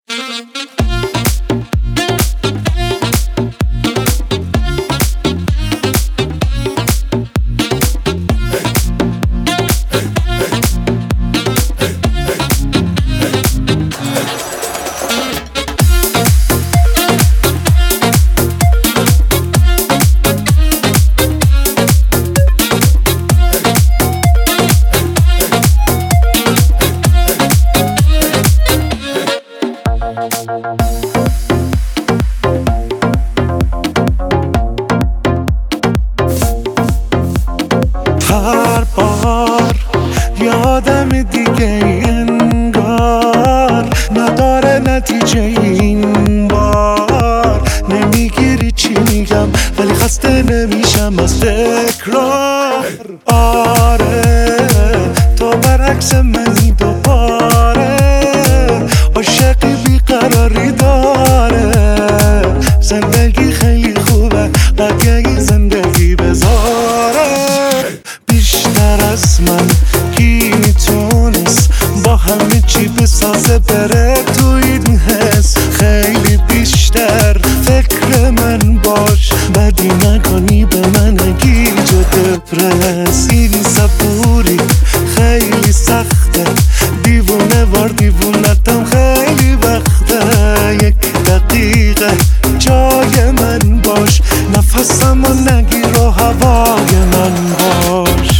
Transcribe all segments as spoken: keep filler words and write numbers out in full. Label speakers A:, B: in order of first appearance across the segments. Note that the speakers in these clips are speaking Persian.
A: هر بار یادم دیگه انگار نداره نتیجه این بار. نمیگیری چی میگم ولی خسته نمیشم از تکرار. آره تو برعکس منی دوباره، عاشقی بیقراری داره. زندگی خیلی خوبه قدیه زندگی بذاره. بیشتر از من کی میتونست با همه چی بسازه بره تو این حس. خیلی بیشتر فکر من باش، بدی نکنی به من نگی جو دپرس. این صبوری خیلی سخته، دیوونه وار دیوونتم خیلی وقته. یک دقیقه جای من باش، نفسم و نگیر و هوای من باش.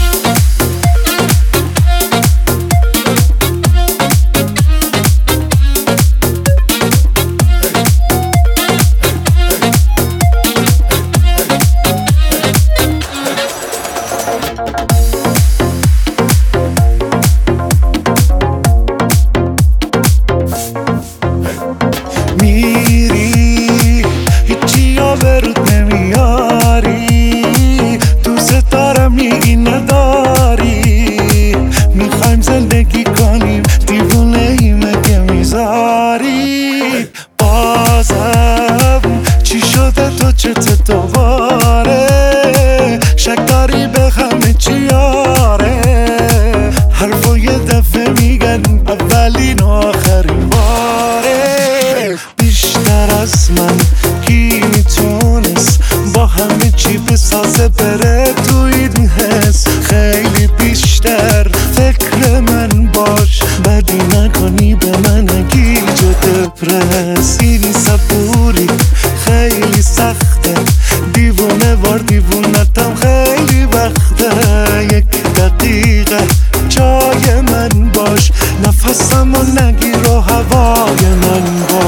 A: میری هیچی ها به رود نمیاری، دوست دارم میگی نداری. میخوایم زندگی کنیم دیوونه ای مگه میذاری؟ بازم چی شده تو چت دوباره؟ شک داری به همه چی آره؟ حرفو یه دفعه میگن اولین و آخرین باره. بیشتر از من کی میتونست با همه چی بسازه بره تو این حس. خیلی بیشتر فکر من باش، بدی نکنی به من نگی جو دپرس. این صبوری خیلی سخته، دیوونه وار دیوونتم خیلی وقته. یک دقیقه جای من باش، نفسم و نگیر و هوای من باش.